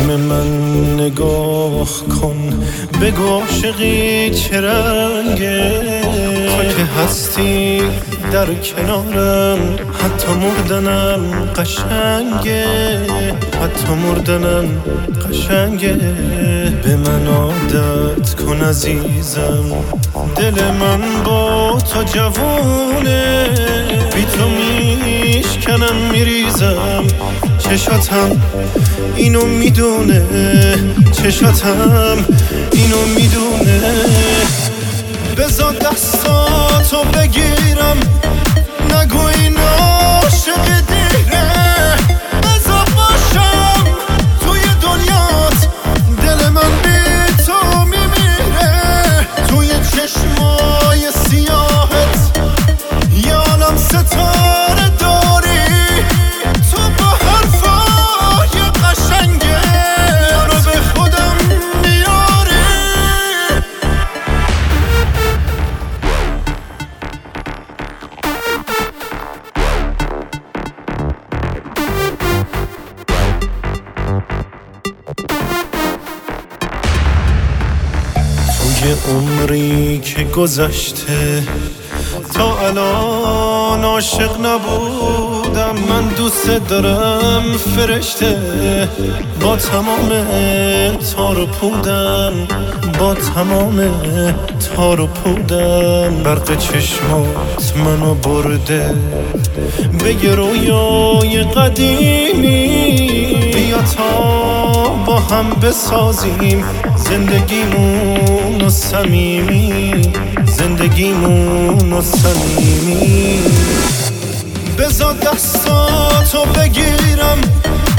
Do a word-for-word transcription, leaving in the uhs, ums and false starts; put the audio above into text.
چشم من نگاه کن، بگو عاشقی چه رنگه. تو که هستی در کنارم، حتی مردنم قشنگه، حتی مردنم قشنگه. به من عادت کن عزیزم، دل من با تو جوونه، بی تو میشکنم میریزم. چشاتم اینو میدونه، چشاتم اینو میدونه. بذار دستاتو بگیرم، نگو این عاشق دیره. بذار باشم توی دنیات، دل من بی تو میمیره. توی چشمای سیاهت یه عالم ستاره داری، تو با حرفای قشنگه رو به خودم میاری. توی عمری که گذشته تا الان عاشق نبودم. من دوست دارم فرشته، با تمام تار و پودم، با تمام تار و پودم. برق چشمات منو برده به یه رویای قدیمی. بیا تا با هم بسازیم زندگیمون و صمیمی، زندگیمون و صمیمی. بذار دستاتو بگیرم،